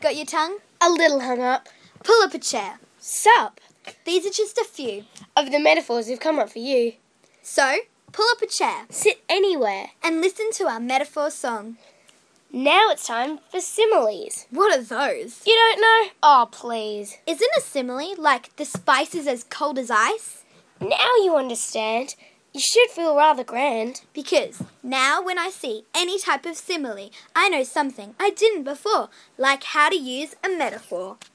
Got your tongue? A little hung up. Pull up a chair. Sup? These are just a few. Of the metaphors who've come up for you. So, pull up a chair. Sit anywhere. And listen to our metaphor song. Now it's time for similes. What are those? You don't know? Oh, please. Isn't a simile like the spice is as cold as ice? Now you understand. You should feel rather grand. Because now when I see any type of simile, I know something I didn't before, like how to use a metaphor.